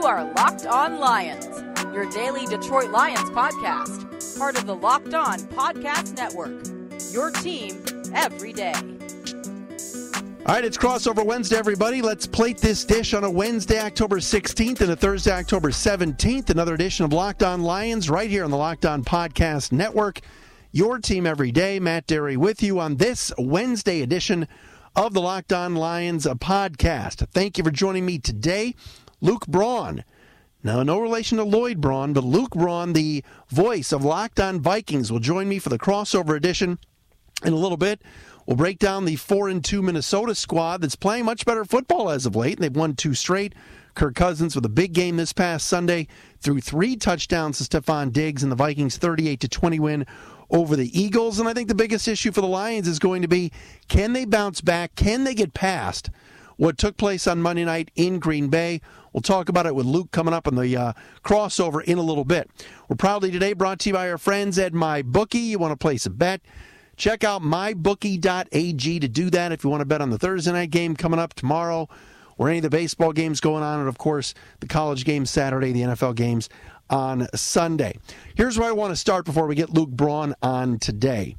You are Locked On Lions, your daily Detroit Lions podcast, part of the Locked On Podcast Network, your team every day. All right, it's Crossover Wednesday, everybody. Let's plate this dish on a Wednesday, October 16th, and a Thursday, October 17th. Another edition of Locked On Lions right here on the Locked On Podcast Network. Your team every day. Matt Derry with you on this Wednesday edition of the Locked On Lions podcast. Thank you for joining me today. Luke Braun. Now, no relation to Lloyd Braun, but Luke Braun, the voice of Locked On Vikings, will join me for the Crossover edition in a little bit. We'll break down the 4-2 Minnesota squad that's playing much better football as of late. They've won 2 straight. Kirk Cousins with a big game this past Sunday, threw 3 touchdowns to Stephon Diggs, and the Vikings 38-20 win over the Eagles. And I think the biggest issue for the Lions is going to be, can they bounce back? Can they get past what took place on Monday night in Green Bay? We'll talk about it with Luke coming up on the crossover in a little bit. We're proudly today brought to you by our friends at MyBookie. You want to place a bet? Check out mybookie.ag to do that if you want to bet on the Thursday night game coming up tomorrow, or any of the baseball games going on, and of course the college games Saturday, the NFL games on Sunday. Here's where I want to start before we get Luke Braun on today.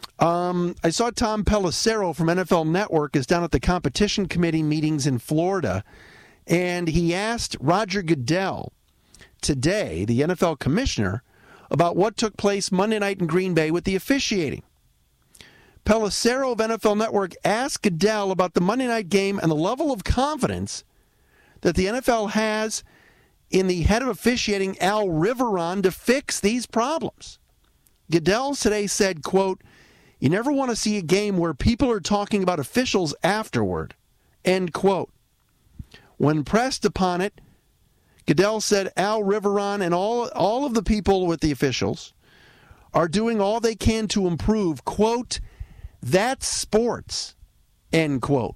I saw Tom Pelissero from NFL Network is down at the competition committee meetings in Florida, and he asked Roger Goodell today, the NFL commissioner, about what took place Monday night in Green Bay with the officiating. Pelissero of NFL Network asked Goodell about the Monday night game and the level of confidence that the NFL has in the head of officiating, Al Riveron, to fix these problems. Goodell today said, quote, "You never want to see a game where people are talking about officials afterward," end quote. When pressed upon it, Goodell said Al Riveron and all of the people with the officials are doing all they can to improve, quote, "That's sports," end quote.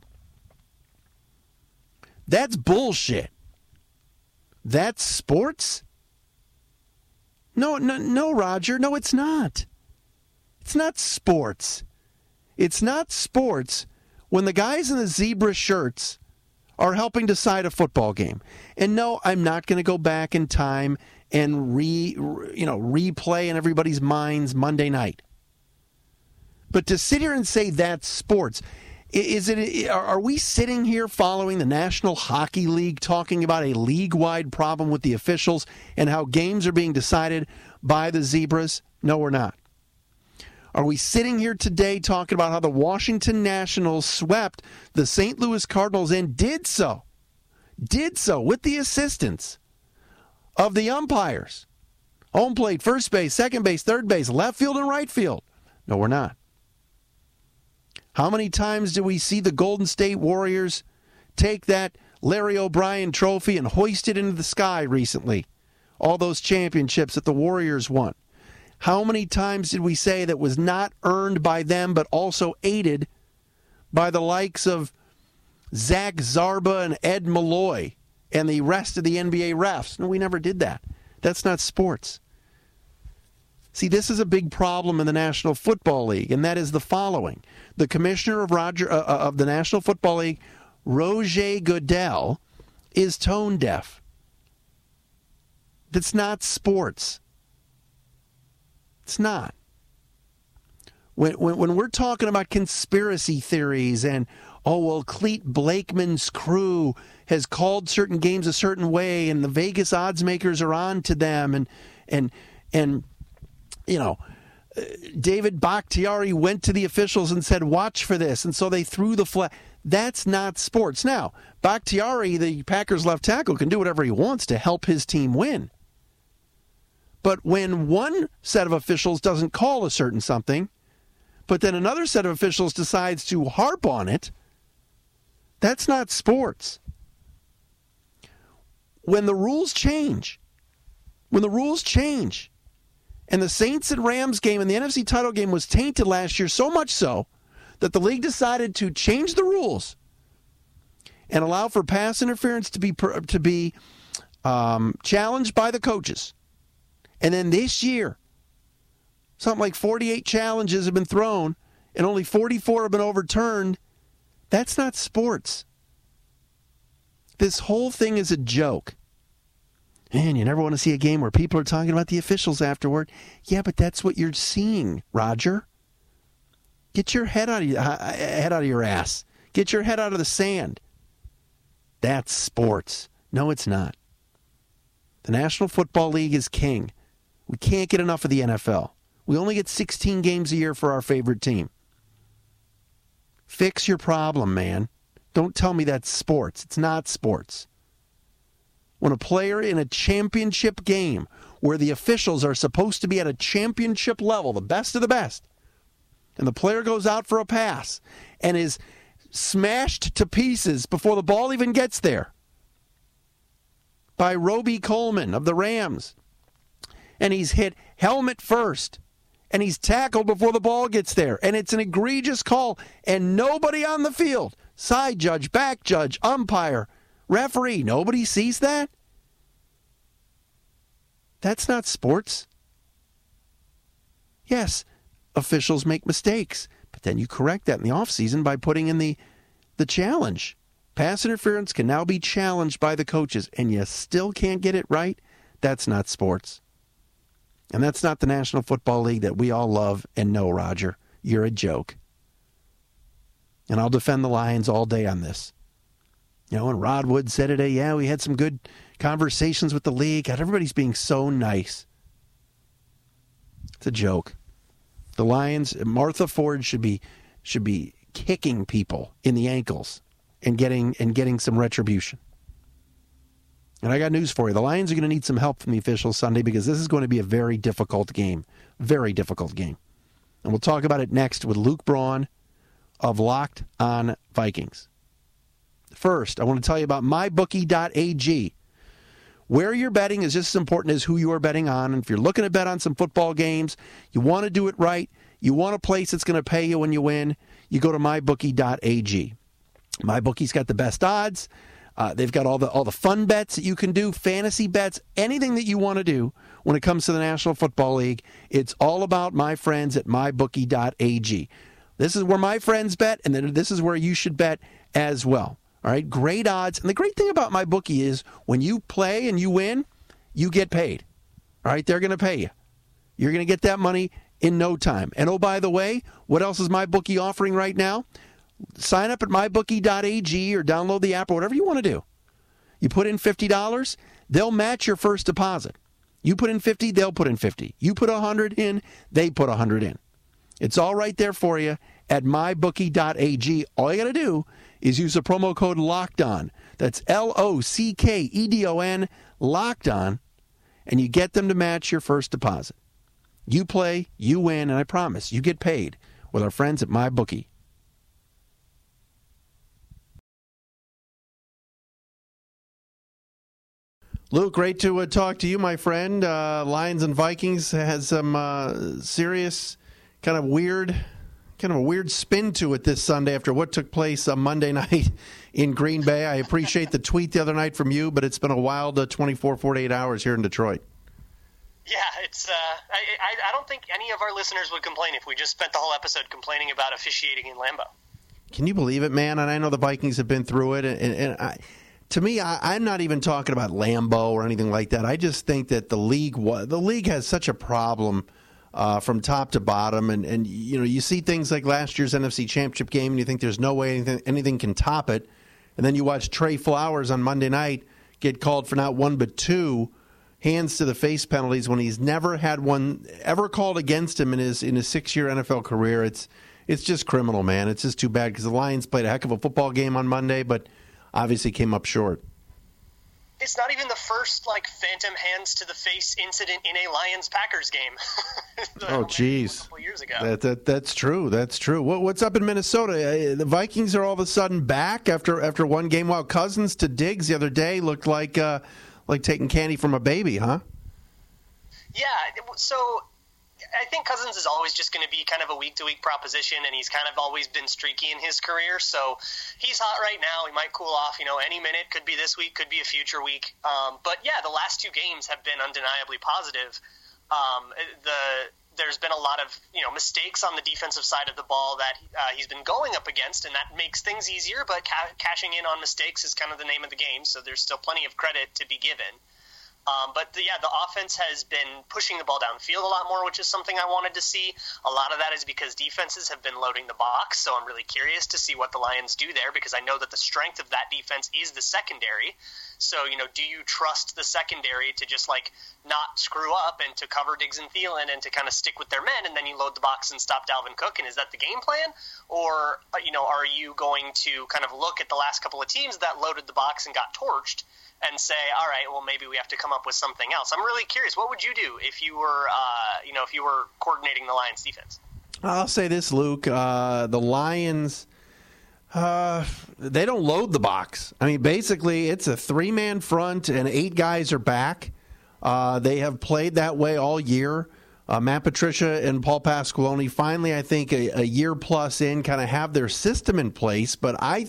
That's bullshit. That's sports? No, Roger. No, it's not. It's not sports. It's not sports when the guys in the zebra shirts are helping decide a football game. And no, I'm not going to go back in time and replay in everybody's minds Monday night. But to sit here and say that's sports, are we sitting here following the National Hockey League talking about a league-wide problem with the officials and how games are being decided by the Zebras? No, we're not. Are we sitting here today talking about how the Washington Nationals swept the St. Louis Cardinals and did so with the assistance of the umpires? Home plate, first base, second base, third base, left field, and right field. No, we're not. How many times do we see the Golden State Warriors take that Larry O'Brien trophy and hoist it into the sky recently? All those championships that the Warriors won. How many times did we say that was not earned by them but also aided by the likes of Zach Zarba and Ed Malloy and the rest of the NBA refs? No, we never did that. That's not sports. See, this is a big problem in the National Football League, and that is the following. The commissioner of the National Football League, Roger Goodell, is tone deaf. That's not sports. It's not. When we're talking about conspiracy theories and, Clete Blakeman's crew has called certain games a certain way and the Vegas odds makers are on to them and David Bakhtiari went to the officials and said, watch for this, and so they threw the flag. That's not sports. Now, Bakhtiari, the Packers left tackle, can do whatever he wants to help his team win. But when one set of officials doesn't call a certain something, but then another set of officials decides to harp on it, that's not sports. When the rules change, and the Saints and Rams game and the NFC title game was tainted last year, so much so that the league decided to change the rules and allow for pass interference to be challenged by the coaches. And then this year, something like 48 challenges have been thrown and only 44 have been overturned. That's not sports. This whole thing is a joke. And you never want to see a game where people are talking about the officials afterward. Yeah, but that's what you're seeing, Roger. Get your head out of your ass. Get your head out of the sand. That's sports. No, it's not. The National Football League is king. We can't get enough of the NFL. We only get 16 games a year for our favorite team. Fix your problem, man. Don't tell me that's sports. It's not sports. When a player in a championship game where the officials are supposed to be at a championship level, the best of the best, and the player goes out for a pass and is smashed to pieces before the ball even gets there by Roby Coleman of the Rams, and he's hit helmet first, and he's tackled before the ball gets there, and it's an egregious call, and nobody on the field, side judge, back judge, umpire, referee, nobody sees that? That's not sports. Yes, officials make mistakes, but then you correct that in the offseason by putting in the challenge. Pass interference can now be challenged by the coaches, and you still can't get it right? That's not sports. And that's not the National Football League that we all love and know, Roger. You're a joke. And I'll defend the Lions all day on this. You know, and Rod Wood said today, yeah, we had some good conversations with the league. God, everybody's being so nice. It's a joke. The Lions, Martha Ford should be kicking people in the ankles and getting some retribution. And I got news for you. The Lions are going to need some help from the officials Sunday because this is going to be a very difficult game. Very difficult game. And we'll talk about it next with Luke Braun of Locked On Vikings. First, I want to tell you about mybookie.ag. Where you're betting is just as important as who you are betting on. And if you're looking to bet on some football games, you want to do it right, you want a place that's going to pay you when you win, you go to mybookie.ag. MyBookie's got the best odds. They've got all the fun bets that you can do, fantasy bets, anything that you want to do when it comes to the National Football League. It's all about my friends at mybookie.ag. This is where my friends bet, and then this is where you should bet as well. All right, great odds. And the great thing about MyBookie is when you play and you win, you get paid. All right, they're going to pay you. You're going to get that money in no time. And oh, by the way, what else is MyBookie offering right now? Sign up at mybookie.ag or download the app or whatever you want to do. You put in $50, they'll match your first deposit. You put in $50, they'll put in $50. You put $100 in, they put $100 in. It's all right there for you at mybookie.ag. All you got to do is use the promo code LOCKEDON. That's LOCKEDON, Locked On, and you get them to match your first deposit. You play, you win, and I promise you get paid with our friends at MyBookie. Luke, great to talk to you, my friend. Lions and Vikings has some serious, kind of a weird spin to it this Sunday after what took place on Monday night in Green Bay. I appreciate the tweet the other night from you, but it's been a wild 24, 48 hours here in Detroit. Yeah, it's. I don't think any of our listeners would complain if we just spent the whole episode complaining about officiating in Lambeau. Can you believe it, man? And I know the Vikings have been through it, and to me, I'm not even talking about Lambeau or anything like that. I just think that the league has such a problem from top to bottom, and you know, you see things like last year's NFC Championship game, and you think there's no way anything can top it, and then you watch Trey Flowers on Monday night get called for not one but two hands to the face penalties when he's never had one ever called against him in his 6-year NFL career. It's just criminal, man. It's just too bad because the Lions played a heck of a football game on Monday, but obviously came up short. It's not even the first phantom hands to the face incident in a Lions-Packers game. Oh, geez. A couple years ago. That's true. That's true. What's up in Minnesota? The Vikings are all of a sudden back after one game. While Cousins to Diggs the other day looked like taking candy from a baby, huh? Yeah. So I think Cousins is always just going to be kind of a week-to-week proposition, and he's kind of always been streaky in his career. So he's hot right now. He might cool off, any minute. Could be this week, could be a future week. But, yeah, the last two games have been undeniably positive. There's been a lot of, mistakes on the defensive side of the ball that he's been going up against, and that makes things easier. But cashing in on mistakes is kind of the name of the game, so there's still plenty of credit to be given. But the offense has been pushing the ball downfield a lot more, which is something I wanted to see. A lot of that is because defenses have been loading the box, so I'm really curious to see what the Lions do there, because I know that the strength of that defense is the secondary. So, do you trust the secondary to just, not screw up and to cover Diggs and Thielen and to kind of stick with their men, and then you load the box and stop Dalvin Cook? And is that the game plan? Or, are you going to kind of look at the last couple of teams that loaded the box and got torched and say, all right, well, maybe we have to come up with something else? I'm really curious. What would you do if you were, if you were coordinating the Lions defense? I'll say this, Luke. The Lions, they don't load the box. I mean, basically, it's a 3-man front and 8 guys are back. They have played that way all year. Matt Patricia and Paul Pasqualoni finally, I think, a year plus in, kind of have their system in place. But I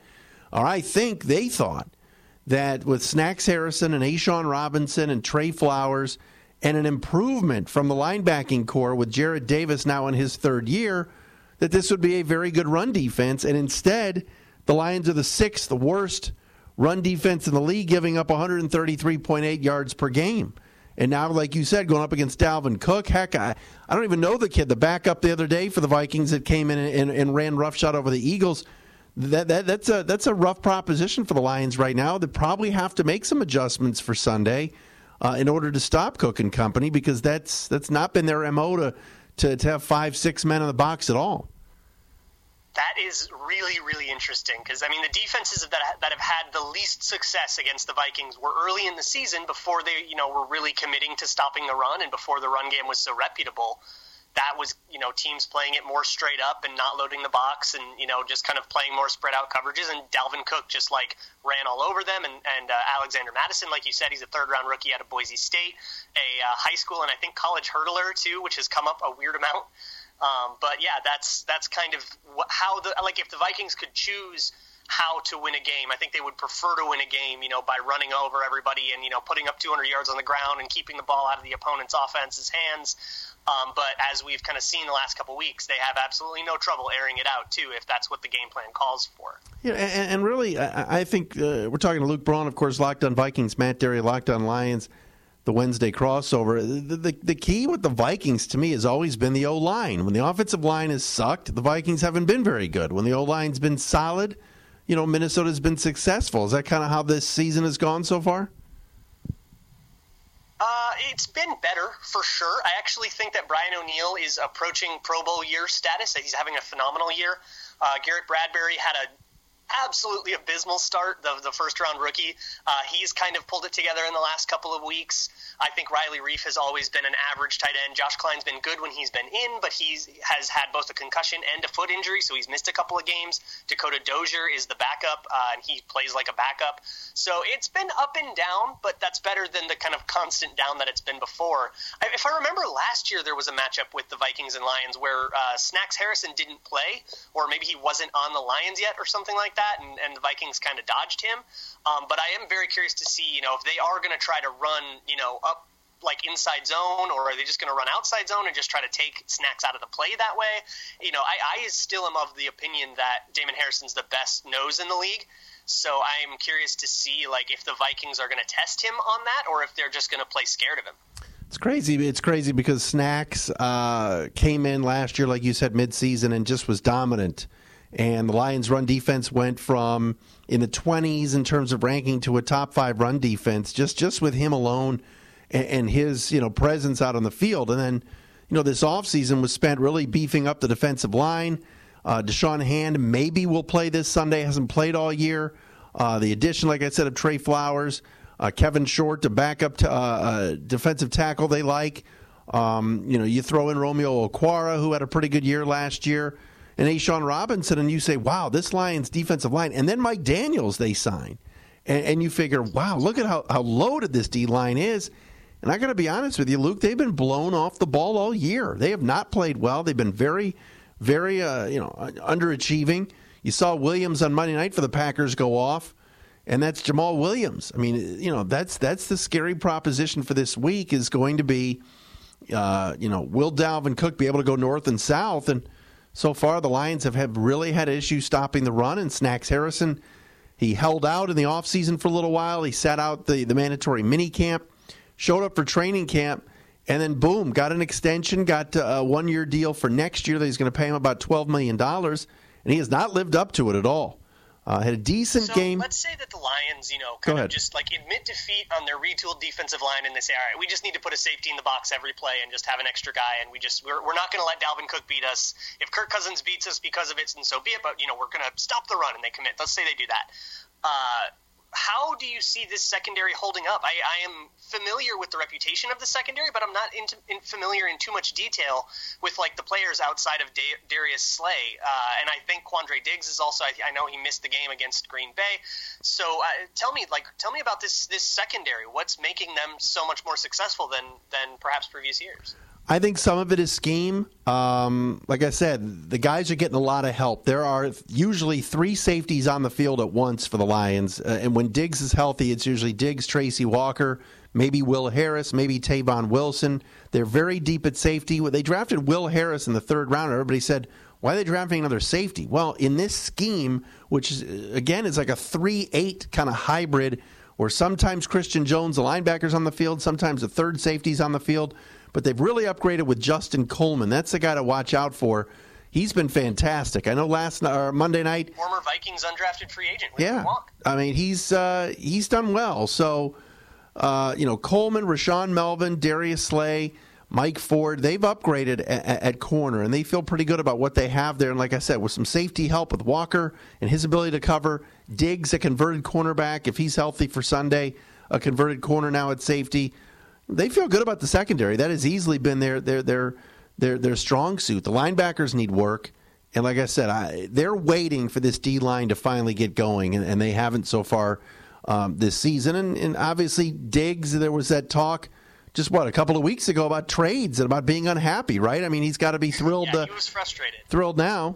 think they thought, that with Snacks Harrison and A'Shawn Robinson and Trey Flowers and an improvement from the linebacking core with Jarrad Davis now in his 3rd year, that this would be a very good run defense. And instead, the Lions are the 6th worst run defense in the league, giving up 133.8 yards per game. And now, like you said, going up against Dalvin Cook. Heck, I don't even know the kid, the backup the other day for the Vikings that came in and ran roughshod over the Eagles. That's a rough proposition for the Lions right now. They probably have to make some adjustments for Sunday in order to stop Cook and company, because that's not been their MO to have 5-6 men in the box at all. That is really, really interesting, because, the defenses that have had the least success against the Vikings were early in the season, before they were really committing to stopping the run and before the run game was so reputable. That was, teams playing it more straight up and not loading the box and, just kind of playing more spread out coverages. And Dalvin Cook just ran all over them. And Alexander Mattison, like you said, he's a 3rd-round rookie out of Boise State, a high school and I think college hurdler too, which has come up a weird amount. But yeah, that's kind of how if the Vikings could choose how to win a game, I think they would prefer to win a game, by running over everybody and, putting up 200 yards on the ground and keeping the ball out of the opponent's offense's hands. But as we've kind of seen the last couple of weeks, they have absolutely no trouble airing it out, too, if that's what the game plan calls for. Yeah, and really, I think we're talking to Luke Braun, of course, Locked On Vikings, Matt Derry, Locked On Lions, the Wednesday crossover. The key with the Vikings, to me, has always been the O-line. When the offensive line has sucked, the Vikings haven't been very good. When the O-line's been solid, Minnesota's been successful. Is that kind of how this season has gone so far? It's been better, for sure. I actually think that Brian O'Neill is approaching Pro Bowl year status. He's having a phenomenal year. Garrett Bradbury had a absolutely abysmal start, the first-round rookie. He's kind of pulled it together in the last couple of weeks. I think Riley Reif has always been an average tight end. Josh Klein's been good when he's been in, but he has had both a concussion and a foot injury, so he's missed a couple of games. Dakota Dozier is the backup, and he plays like a backup. So it's been up and down, but that's better than the kind of constant down that it's been before. If I remember last year, there was a matchup with the Vikings and Lions where Snacks Harrison didn't play, or maybe he wasn't on the Lions yet or something like that, and the Vikings kind of dodged him. But I am very curious to see, if they are going to try to run, up inside zone, or are they just going to run outside zone and just try to take Snacks out of the play that way? I still am of the opinion that Damon Harrison's the best nose in the league. So I'm curious to see if the Vikings are going to test him on that, or if they're just going to play scared of him. It's crazy. It's crazy because Snacks came in last year, like you said, midseason, and just was dominant. And the Lions' run defense went from in the 20s in terms of ranking to a top 5 run defense just with him alone and his presence out on the field. And then this offseason was spent really beefing up the defensive line. Deshaun Hand maybe will play this Sunday, hasn't played all year. The addition, like I said, of Trey Flowers, Kevin Short to back up defensive tackle they like. You throw in Romeo Okwara, who had a pretty good year last year, and A'Shawn Robinson, and you say, wow, this Lions defensive line. And then Mike Daniels they sign. And you figure, wow, look at how loaded this D-line is. And I got to be honest with you, Luke, they've been blown off the ball all year. They have not played well. They've been very, very, underachieving. You saw Williams on Monday night for the Packers go off, and that's Jamal Williams. I mean, that's the scary proposition for this week is going to be, will Dalvin Cook be able to go north and south? And so far, the Lions have really had issues stopping the run, and Snacks Harrison, he held out in the offseason for a little while. He sat out the mandatory minicamp. showed up for training camp, and then boom, got an extension, got a one-year deal for next year that he's going to pay him about $12 million, and he has not lived up to it at all. Had a decent game. Let's say that the Lions, kind of just like admit defeat on their retooled defensive line and they say, all right, we just need to put a safety in the box every play and just have an extra guy, and we're not going to let Dalvin Cook beat us. If Kirk Cousins beats us because of it, and so be it, but we're going to stop the run, and they commit. Let's say they do that. How do you see this secondary holding up? I am familiar with the reputation of the secondary, but I'm not familiar in too much detail with like the players outside of Darius Slay. And I think Quandre Diggs is also. I know he missed the game against Green Bay. So tell me about this secondary. What's making them so much more successful than perhaps previous years? I think some of it is scheme. Like I said, the guys are getting a lot of help. There are usually 3 safeties on the field at once for the Lions. And when Diggs is healthy, it's usually Diggs, Tracy Walker, maybe Will Harris, maybe Tavon Wilson. They're very deep at safety. They drafted Will Harris in the 3rd round. Everybody said, why are they drafting another safety? Well, in this scheme, which is, again, is like a 3-8 kind of hybrid, where sometimes Christian Jones, the linebacker's on the field, sometimes the third safety's on the field. But they've really upgraded with Justin Coleman. That's the guy to watch out for. He's been fantastic. I know Monday night. Former Vikings undrafted free agent. Yeah, I mean he's done well. So Coleman, Rashawn Melvin, Darius Slay, Mike Ford, they've upgraded at corner, and they feel pretty good about what they have there. And like I said, with some safety help with Walker and his ability to cover, Diggs, a converted cornerback, if he's healthy for Sunday, a converted corner now at safety. They feel good about the secondary. That has easily been their strong suit. The linebackers need work, and like I said, they're waiting for this D-line to finally get going, and they haven't so far this season. And obviously, Diggs, there was that talk just, a couple of weeks ago about trades and about being unhappy, right? I mean, he's got to be thrilled. Yeah, he was frustrated. Thrilled now.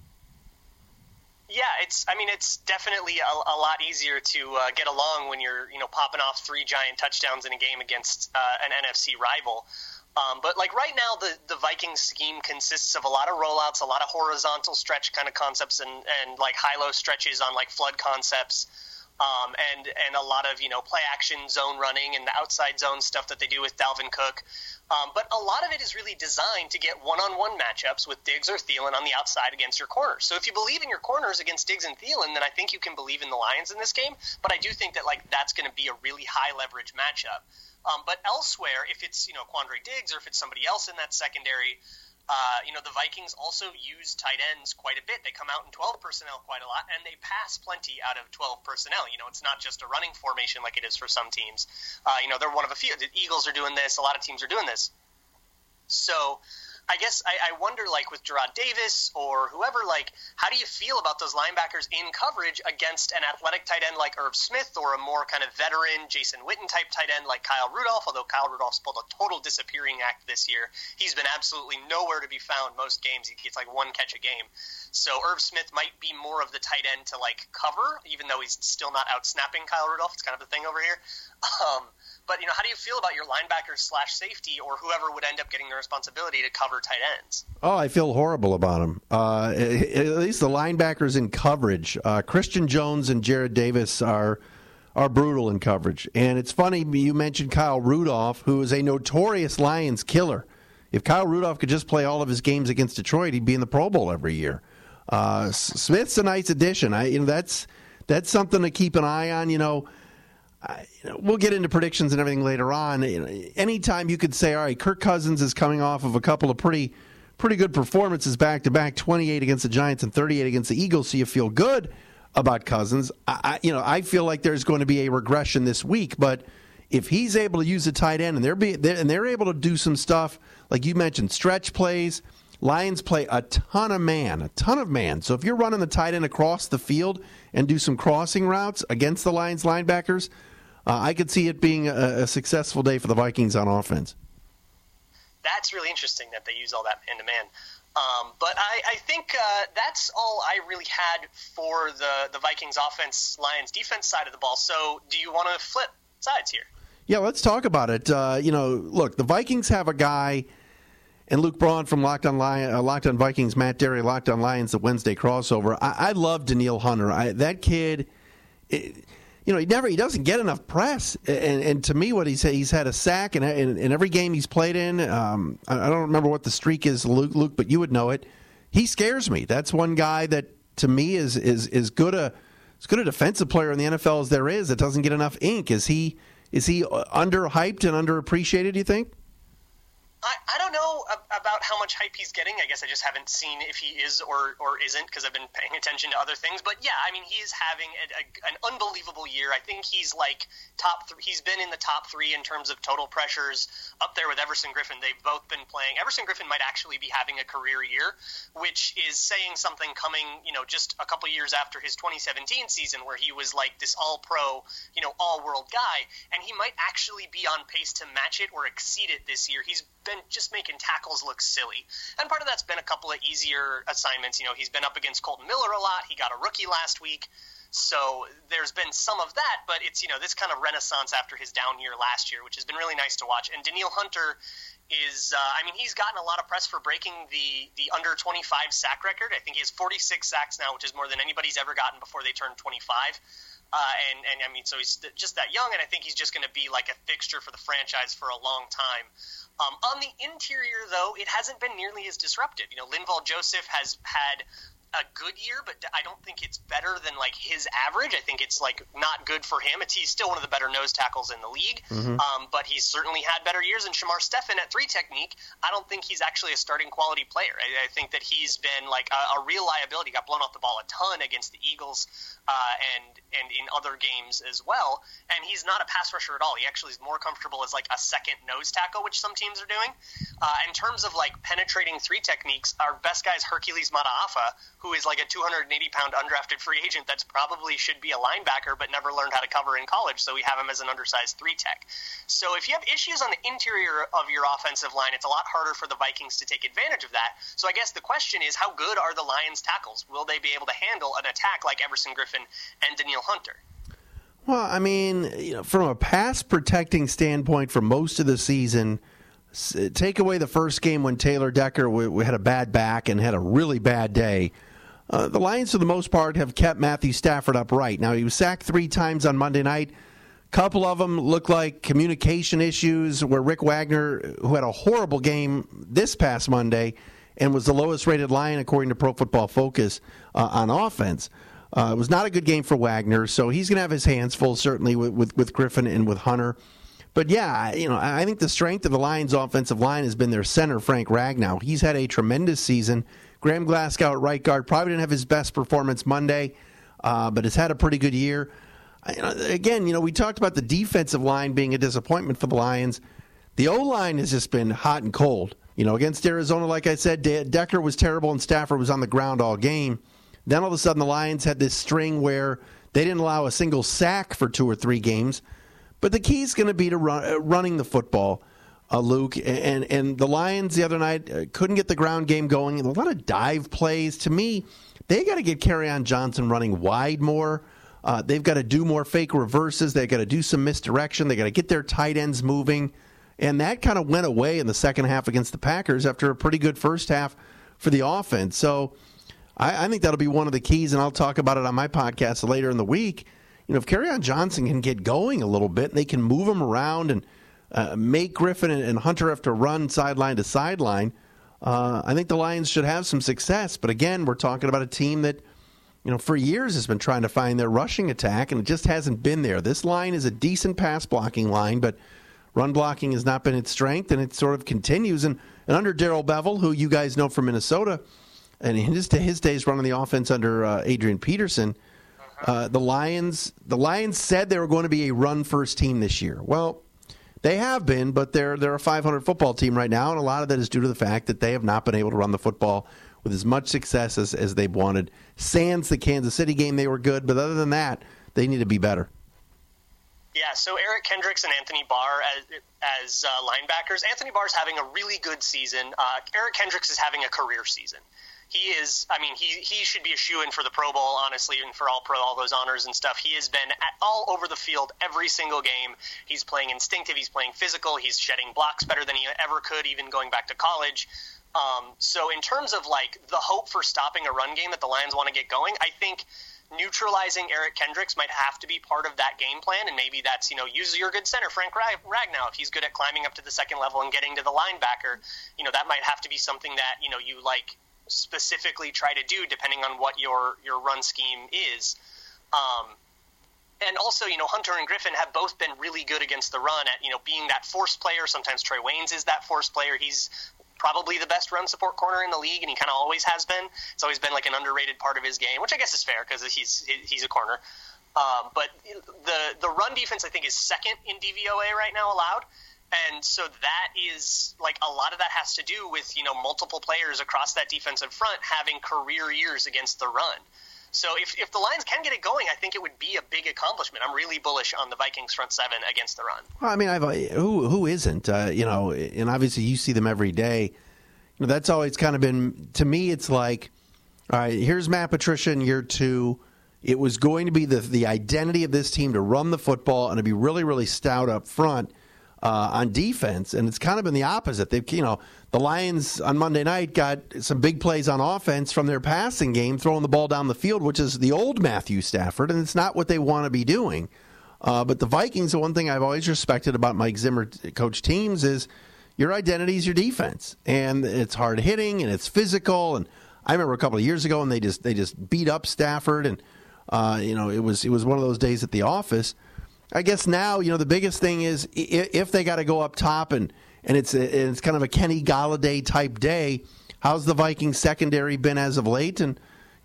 Yeah, it's definitely a lot easier to get along when you're, popping off 3 giant touchdowns in a game against an NFC rival. But like right now, the Vikings scheme consists of a lot of rollouts, a lot of horizontal stretch kind of concepts, and like high-low stretches on like flood concepts, and a lot of play action zone running and the outside zone stuff that they do with Dalvin Cook. But a lot of it is really designed to get one-on-one matchups with Diggs or Thielen on the outside against your corners. So if you believe in your corners against Diggs and Thielen, then I think you can believe in the Lions in this game. But I do think that that's going to be a really high-leverage matchup. But elsewhere, if it's Quandre Diggs or if it's somebody else in that secondary, the Vikings also use tight ends quite a bit. They come out in 12 personnel quite a lot, and they pass plenty out of 12 personnel. It's not just a running formation like it is for some teams. They're one of a few. The Eagles are doing this. A lot of teams are doing this. So I guess I wonder, like with Gerard Davis or whoever, like how do you feel about those linebackers in coverage against an athletic tight end like Irv Smith or a more kind of veteran Jason Witten type tight end like Kyle Rudolph, although Kyle Rudolph's pulled a total disappearing act this year. He's been absolutely nowhere to be found most games. He gets like 1 catch a game. So Irv Smith might be more of the tight end to like cover, even though he's still not out snapping Kyle Rudolph. It's kind of a thing over here. But, how do you feel about your linebackers/safety or whoever would end up getting the responsibility to cover tight ends? Oh, I feel horrible about them. At least the linebackers in coverage. Christian Jones and Jared Davis are brutal in coverage. And it's funny you mentioned Kyle Rudolph, who is a notorious Lions killer. If Kyle Rudolph could just play all of his games against Detroit, he'd be in the Pro Bowl every year. Smith's a nice addition. That's something to keep an eye on. We'll get into predictions and everything later on. Anytime you could say, all right, Kirk Cousins is coming off of a couple of pretty good performances back-to-back, 28 against the Giants and 38 against the Eagles, so you feel good about Cousins. I feel like there's going to be a regression this week, but if he's able to use a tight end and they're able to do some stuff, like you mentioned, stretch plays, Lions play a ton of man. So if you're running the tight end across the field and do some crossing routes against the Lions linebackers, I could see it being a successful day for the Vikings on offense. That's really interesting that they use all that man-to-man. But I think that's all I really had for the Vikings offense, Lions defense side of the ball. So do you want to flip sides here? Yeah, let's talk about it. Look, the Vikings have a guy, and Luke Braun from Locked On Vikings, Matt Derry, Locked On Lions, the Wednesday crossover. I love Danielle Hunter. That kid... he doesn't get enough press. And to me, what he's had a sack in every game he's played in. I don't remember what the streak is, Luke, but you would know it. He scares me. That's one guy that to me is good a defensive player in the NFL as there is that doesn't get enough ink. Is he underhyped and underappreciated, do you think? I don't know about how much hype he's getting. I guess I just haven't seen if he is or isn't because I've been paying attention to other things. But yeah, I mean, he's having an unbelievable year. I think he's like top 3. He's been in the top 3 in terms of total pressures, up there with Everson Griffin. They've both been playing. Everson Griffin might actually be having a career year, which is saying something coming, just a couple years after his 2017 season where he was like this all-pro, all-world guy. And he might actually be on pace to match it or exceed it this year. He's been just making tackles look silly. And part of that's been a couple of easier assignments. He's been up against Colton Miller a lot. He got a rookie last week. So there's been some of that, but it's, this kind of renaissance after his down year last year, which has been really nice to watch. And Danielle Hunter is, he's gotten a lot of press for breaking the under 25 sack record. I think he has 46 sacks now, which is more than anybody's ever gotten before they turned 25. So he's just that young, and I think he's just going to be like a fixture for the franchise for a long time. On the interior, though, it hasn't been nearly as disruptive. Linval Joseph has had a good year, but I don't think it's better than like his average. I think it's like not good for him. He's still one of the better nose tackles in the league, but he's certainly had better years. And Shamar Stephen at 3 technique, I don't think he's actually a starting quality player. I think that he's been like a real liability. Got blown off the ball a ton against the Eagles and in other games as well. And he's not a pass rusher at all. He actually is more comfortable as like a second nose tackle, which some teams are doing. In terms of like penetrating 3 techniques, our best guy is Hercules Mataafa, who is like a 280-pound undrafted free agent that's probably should be a linebacker but never learned how to cover in college, so we have him as an undersized 3-tech. So if you have issues on the interior of your offensive line, it's a lot harder for the Vikings to take advantage of that. So I guess the question is, how good are the Lions' tackles? Will they be able to handle an attack like Everson Griffin and Danielle Hunter? Well, I mean, from a pass-protecting standpoint for most of the season, take away the first game when Taylor Decker had a bad back and had a really bad day, the Lions, for the most part, have kept Matthew Stafford upright. Now, he was sacked 3 times on Monday night. A couple of them look like communication issues where Rick Wagner, who had a horrible game this past Monday and was the lowest-rated Lion, according to Pro Football Focus, on offense. It was not a good game for Wagner, so he's going to have his hands full, certainly, with Griffin and with Hunter. But, yeah, I think the strength of the Lions' offensive line has been their center, Frank Ragnow. He's had a tremendous season. Graham Glasgow at right guard probably didn't have his best performance Monday, but has had a pretty good year. Again, we talked about the defensive line being a disappointment for the Lions. The O-line has just been hot and cold. Against Arizona, like I said, Decker was terrible and Stafford was on the ground all game. Then all of a sudden the Lions had this string where they didn't allow a single sack for 2 or 3 games. But the key is going to be to running the football. Luke, and the Lions the other night couldn't get the ground game going. A lot of dive plays. To me, they got to get Kerryon Johnson running wide more. They've got to do more fake reverses. They've got to do some misdirection. They got to get their tight ends moving. And that kind of went away in the second half against the Packers after a pretty good first half for the offense. So I think that'll be one of the keys, and I'll talk about it on my podcast later in the week. If Kerryon Johnson can get going a little bit, and they can move him around and make Griffin and Hunter have to run sideline to sideline, I think the Lions should have some success. But again, we're talking about a team that, for years has been trying to find their rushing attack, and it just hasn't been there. This line is a decent pass-blocking line, but run blocking has not been its strength, and it sort of continues. And under Darrell Bevell, who you guys know from Minnesota, and in his days running the offense under Adrian Peterson, the Lions said they were going to be a run-first team this year. Well, they have been, but they're a 500 football team right now, and a lot of that is due to the fact that they have not been able to run the football with as much success as they've wanted. Sans the Kansas City game, they were good, but other than that, they need to be better. Yeah, so Eric Kendricks and Anthony Barr as linebackers. Anthony Barr's having a really good season. Eric Kendricks is having a career season. He should be a shoo-in for the Pro Bowl, honestly, and for all those honors and stuff. He has been all over the field every single game. He's playing instinctive. He's playing physical. He's shedding blocks better than he ever could, even going back to college. So in terms of, like, the hope for stopping a run game that the Lions want to get going, I think neutralizing Eric Kendricks might have to be part of that game plan, and maybe that's, use your good center, Frank Ragnow, if he's good at climbing up to the second level and getting to the linebacker, that might have to be something that, you specifically try to do depending on what your run scheme is. And also, Hunter and Griffin have both been really good against the run at, being that force player. Sometimes Trey Waynes is that force player. He's probably the best run support corner in the league, and he kind of always has been. It's always been like an underrated part of his game, which I guess is fair because he's a corner. But the run defense, I think, is second in DVOA right now allowed. And so that is like a lot of that has to do with, multiple players across that defensive front having career years against the run. So if the Lions can get it going, I think it would be a big accomplishment. I'm really bullish on the Vikings front seven against the run. Well, I mean, who isn't? And obviously you see them every day. That's always kind of been, to me, it's like, all right, here's Matt Patricia in year 2. It was going to be the identity of this team to run the football and to be really, really stout up front on defense, and it's kind of been the opposite. They've, the Lions on Monday night got some big plays on offense from their passing game, throwing the ball down the field, which is the old Matthew Stafford, and it's not what they want to be doing. But the Vikings, the one thing I've always respected about Mike Zimmer coach teams is your identity is your defense, and it's hard hitting and it's physical. And I remember a couple of years ago, and they just beat up Stafford, and it was one of those days at the office. I guess now, the biggest thing is if they got to go up top and it's kind of a Kenny Golladay type day, how's the Vikings secondary been as of late? And,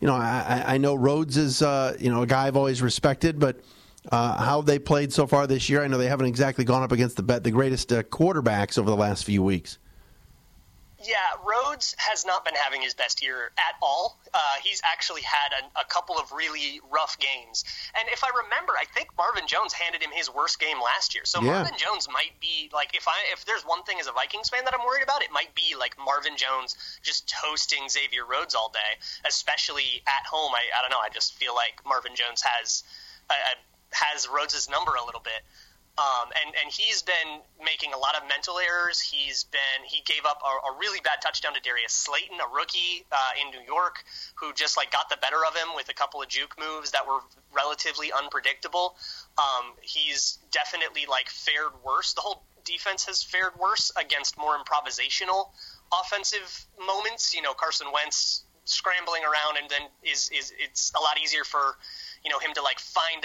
I know Rhodes is, a guy I've always respected, but how they played so far this year, I know they haven't exactly gone up against the greatest quarterbacks over the last few weeks. Yeah, Rhodes has not been having his best year at all. He's actually had a couple of really rough games. And if I remember, I think Marvin Jones handed him his worst game last year. So yeah. Marvin Jones might be, like, if there's one thing as a Vikings fan that I'm worried about, it might be, like, Marvin Jones just toasting Xavier Rhodes all day, especially at home. I don't know. I just feel like Marvin Jones has Rhodes' number a little bit. And he's been making a lot of mental errors. He gave up a really bad touchdown to Darius Slayton, a rookie in New York, who just got the better of him with a couple of juke moves that were relatively unpredictable. He's definitely fared worse. The whole defense has fared worse against more improvisational offensive moments. Carson Wentz scrambling around, and then it's a lot easier for him to find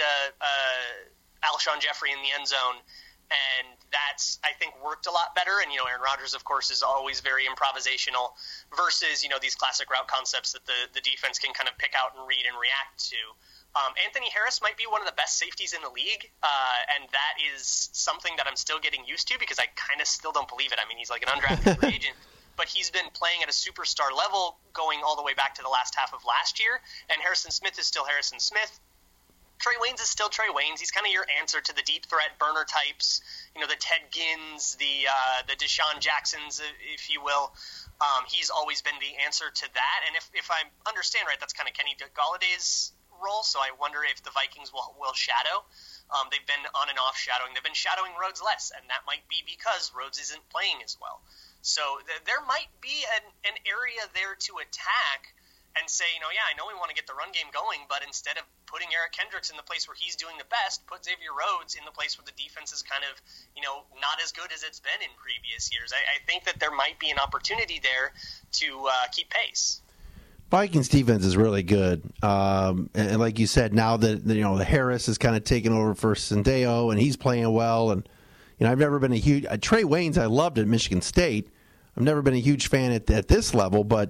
Alshon Jeffrey in the end zone, and that's, I think, worked a lot better. And, Aaron Rodgers, of course, is always very improvisational versus, these classic route concepts that the defense can kind of pick out and read and react to. Anthony Harris might be one of the best safeties in the league, and that is something that I'm still getting used to because I kind of still don't believe it. I mean, he's like an undrafted free agent, but he's been playing at a superstar level going all the way back to the last half of last year, and Harrison Smith is still Harrison Smith. Trey Waynes is still Trey Waynes. He's kind of your answer to the deep threat burner types, the Ted Ginns, the Deshaun Jacksons, if you will. He's always been the answer to that. And if I understand right, that's kind of Kenny Galladay's role. So I wonder if the Vikings will shadow. They've been on and off shadowing. They've been shadowing Rhodes less, and that might be because Rhodes isn't playing as well. So there might be an area there to attack and say, I know we want to get the run game going, but instead of putting Eric Kendricks in the place where he's doing the best, put Xavier Rhodes in the place where the defense is kind of, not as good as it's been in previous years. I think that there might be an opportunity there to keep pace. Vikings defense is really good. And like you said, now that, the Harris is kind of taking over for Sendeo, and he's playing well. And, I've never been a huge Trey Waynes, I loved at Michigan State. I've never been a huge fan at this level, but,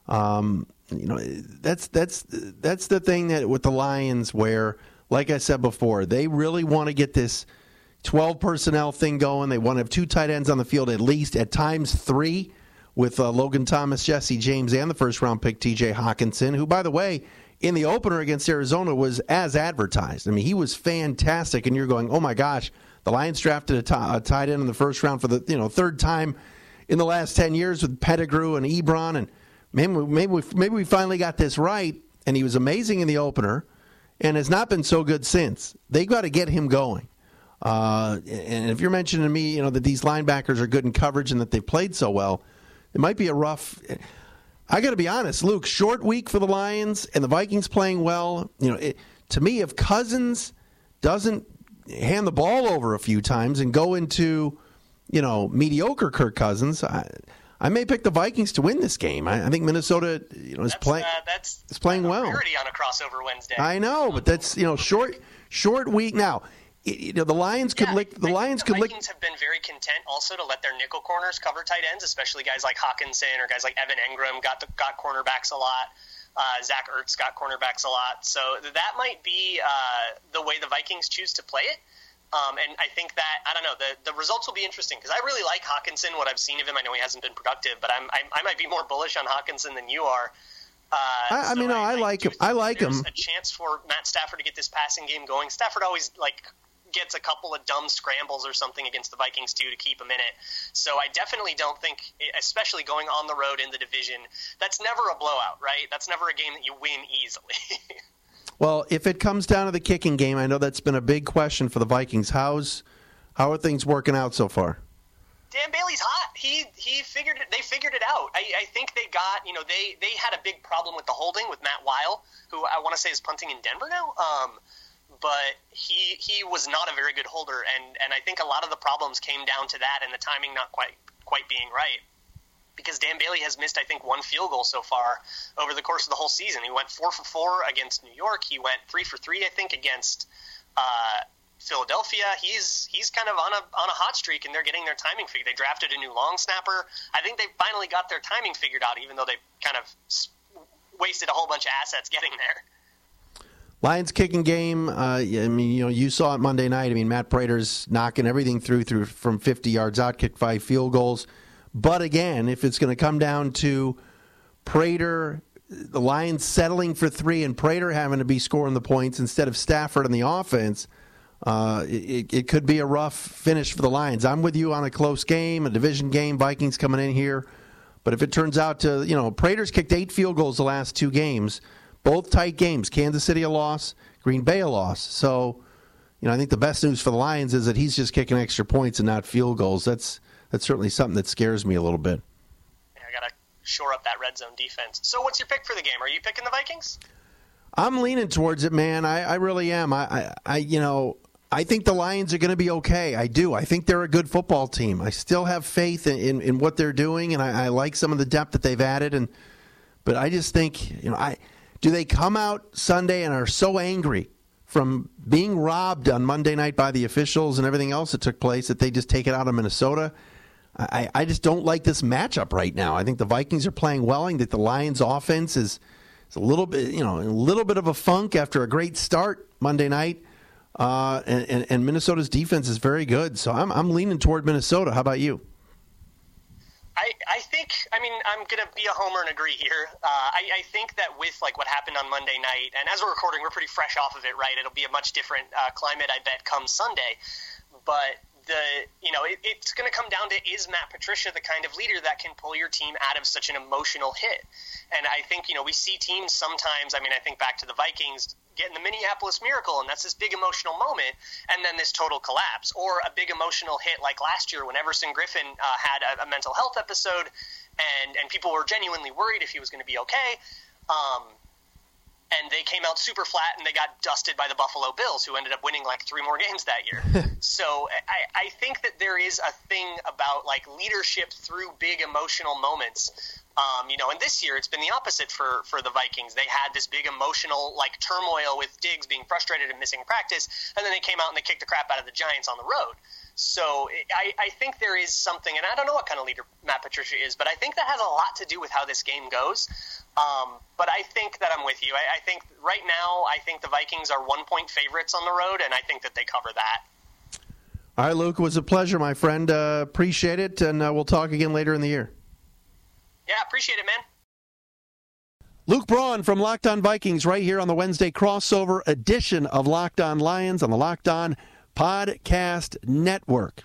that's the thing that with the Lions where, like I said before, they really want to get this 12 personnel thing going. They want to have 2 tight ends on the field, at least at times 3, with Logan Thomas, Jesse James, and the first-round pick T.J. Hawkinson, who, by the way, in the opener against Arizona was as advertised. I mean, he was fantastic, and you're going, oh my gosh, the Lions drafted a tight end in the first round for the third time in the last 10 years with Pettigrew and Ebron, and maybe we finally got this right, and he was amazing in the opener and has not been so good since. They got to get him going. And if you're mentioning to me, that these linebackers are good in coverage and that they played so well, it might be a rough I got to be honest, Luke, short week for the Lions and the Vikings playing well. To me, if Cousins doesn't hand the ball over a few times and go into, mediocre Kirk Cousins, I may pick the Vikings to win this game. I think Minnesota, is playing well. Rarity on a crossover Wednesday. I know, but that's short week now. The Lions could lick. The Lions could lick. The Vikings have been very content also to let their nickel corners cover tight ends, especially guys like Hawkinson or guys like Evan Engram got cornerbacks a lot. Zach Ertz got cornerbacks a lot. So that might be the way the Vikings choose to play it. And I think that, I don't know, the results will be interesting because I really like Hawkinson, what I've seen of him. I know he hasn't been productive, but I might be more bullish on Hawkinson than you are. I like him. I like him. There's a chance for Matt Stafford to get this passing game going. Stafford always gets a couple of dumb scrambles or something against the Vikings too to keep him in it. So I definitely don't think, especially going on the road in the division, that's never a blowout, right? That's never a game that you win easily. Well, if it comes down to the kicking game, I know that's been a big question for the Vikings. How are things working out so far? Dan Bailey's hot. He figured it. They figured it out. I think they got, they had a big problem with the holding with Matt Weil, who I want to say is punting in Denver now. But he was not a very good holder, and I think a lot of the problems came down to that and the timing not quite being right. Because Dan Bailey has missed, I think, one field goal so far over the course of the whole season. He went 4 for 4 against New York. He went 3 for 3, I think, against Philadelphia. He's kind of on a hot streak, and they're getting their timing figured. They drafted a new long snapper. I think they finally got their timing figured out, even though they kind of wasted a whole bunch of assets getting there. Lions kicking game. You saw it Monday night. Matt Prater's knocking everything through from 50 yards out, kicked 5 field goals. But again, if it's going to come down to Prater, the Lions settling for 3 and Prater having to be scoring the points instead of Stafford in the offense, it could be a rough finish for the Lions. I'm with you on a close game, a division game, Vikings coming in here. But if it turns out to, Prater's kicked 8 field goals the last 2 games, both tight games. Kansas City a loss, Green Bay a loss. So, I think the best news for the Lions is that he's just kicking extra points and not field goals. That's certainly something that scares me a little bit. Yeah, I got to shore up that red zone defense. So what's your pick for the game? Are you picking the Vikings? I'm leaning towards it, man. I really am. I think the Lions are going to be okay. I do. I think they're a good football team. I still have faith in what they're doing, and I like some of the depth that they've added. But I just think, do they come out Sunday and are so angry from being robbed on Monday night by the officials and everything else that took place that they just take it out of Minnesota? I just don't like this matchup right now. I think the Vikings are playing well. I think the Lions' offense is a little bit of a funk after a great start Monday night, and Minnesota's defense is very good. So I'm leaning toward Minnesota. How about you? I think, I'm going to be a homer and agree here. I think that with what happened on Monday night, and as we're recording, we're pretty fresh off of it, right? It'll be a much different climate, I bet, come Sunday. But it's going to come down to, is Matt Patricia the kind of leader that can pull your team out of such an emotional hit? And I think, we see teams sometimes, I think back to the Vikings getting the Minneapolis Miracle, and that's this big emotional moment, and then this total collapse. Or a big emotional hit like last year when Everson Griffin had a mental health episode, and people were genuinely worried if he was going to be okay. And they came out super flat, and they got dusted by the Buffalo Bills, who ended up winning 3 more games that year. So I think that there is a thing about leadership through big emotional moments. And this year it's been the opposite for the Vikings. They had this big emotional turmoil with Diggs being frustrated and missing practice, and then they came out and they kicked the crap out of the Giants on the road. So I think there is something, and I don't know what kind of leader Matt Patricia is, but I think that has a lot to do with how this game goes. But I think that I'm with you. I think right now, the Vikings are 1-point favorites on the road, and I think that they cover that. All right, Luke, it was a pleasure, my friend. Appreciate it, and we'll talk again later in the year. Yeah, appreciate it, man. Luke Braun from Locked On Vikings right here on the Wednesday crossover edition of Locked On Lions on the Locked On Podcast Network.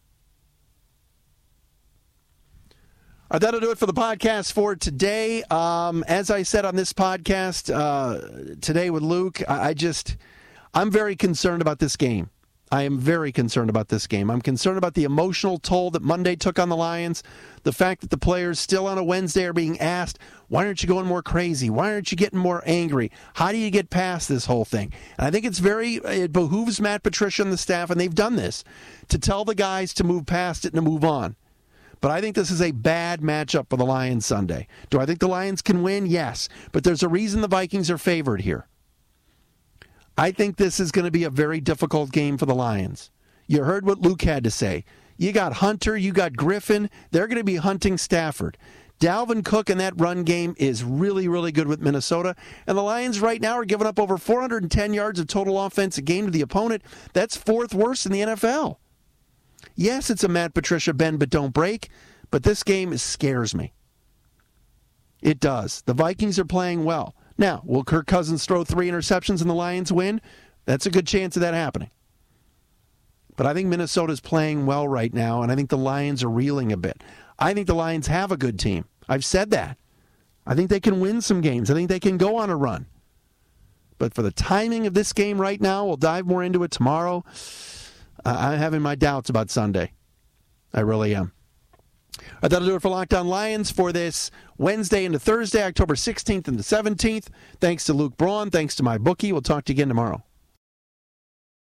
All right, that'll do it for the podcast for today. As I said on this podcast today with Luke, I'm very concerned about this game. I am very concerned about this game. I'm concerned about the emotional toll that Monday took on the Lions, the fact that the players still on a Wednesday are being asked, why aren't you going more crazy? Why aren't you getting more angry? How do you get past this whole thing? And I think it behooves Matt Patricia and the staff, and they've done this, to tell the guys to move past it and to move on. But I think this is a bad matchup for the Lions Sunday. Do I think the Lions can win? Yes. But there's a reason the Vikings are favored here. I think this is going to be a very difficult game for the Lions. You heard what Luke had to say. You got Hunter, you got Griffin. They're going to be hunting Stafford. Dalvin Cook in that run game is really, really good with Minnesota. And the Lions right now are giving up over 410 yards of total offense a game to the opponent. That's fourth worst in the NFL. Yes, it's a Matt Patricia bend but don't break, but this game scares me. It does. The Vikings are playing well. Now, will Kirk Cousins throw 3 interceptions and the Lions win? That's a good chance of that happening. But I think Minnesota's playing well right now, and I think the Lions are reeling a bit. I think the Lions have a good team. I've said that. I think they can win some games. I think they can go on a run. But for the timing of this game right now, we'll dive more into it tomorrow. I'm having my doubts about Sunday. I really am. That'll do it for Locked On Lions for this Wednesday into Thursday, October 16th and the 17th. Thanks to Luke Braun. Thanks to my bookie. We'll talk to you again tomorrow.